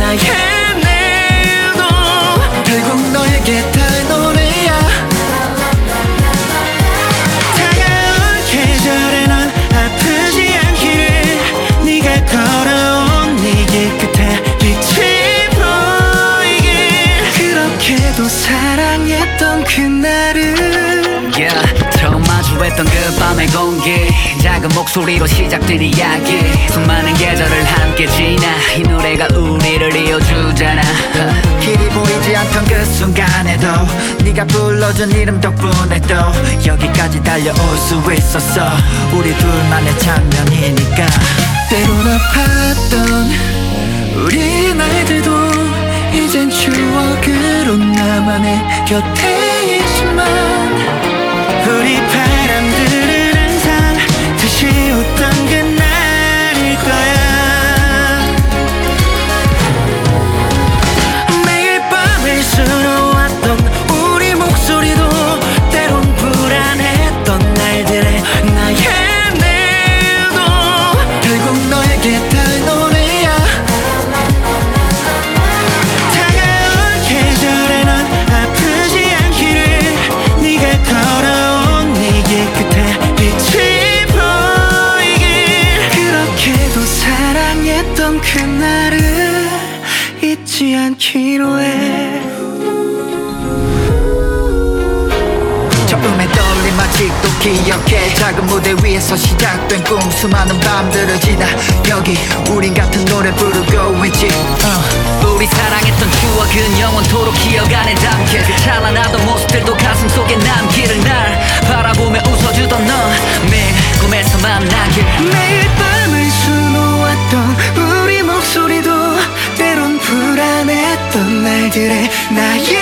나의 내일도 결국 너에게 닿을 노래야. 다가올 계절에 넌 아프지 않기를. 네가 걸어온 네 길 끝에 빛이 보이길. 그렇게도 사랑했던 그날을 처음 마주했던 그 밤의 공기, 작은 목소리로 시작된 이야기. 수많은 계절을 함께 지나 이 노래가 우리를 이어주잖아. 길이 보이지 않던 그 순간에도 네가 불러준 이름 덕분에 또 여기까지 달려올 수 있었어. 우리 둘만의 장면이니까. 때론 아팠던 우리 날들도 이젠 추억으로 나만의 곁에 있지만 우리 바람들은 항상 다시 웃던 그날일 거야. 매일 밤을 수놓았던 우리 목소리도 때론 불안했던 날들의 나의 내일도 결국 너에게 닿을 노래야. 다가올 계절에 넌 아프지 않기를. 네가 걸어온 네 길 끝에 빛이 보이길. 그렇게도 사랑했던 그날을 잊지 않기로 해. 처음에 떨림 아직도 기억해. 작은 무대 위에서 시작된 꿈, 수많은 밤들을 지나 여기 우린 같은 노래 부르고 있지. 우리 사랑했던 추억은 영원토록 기억 안에 담길. 그 찬란하던 모습들도 가슴 속에 남기를. 날 바라보며 웃어주던 너 매일 꿈에서 만나길. 매일 밤을 수놓았던 우리 목소리도 때론 불안했던 날들의 나의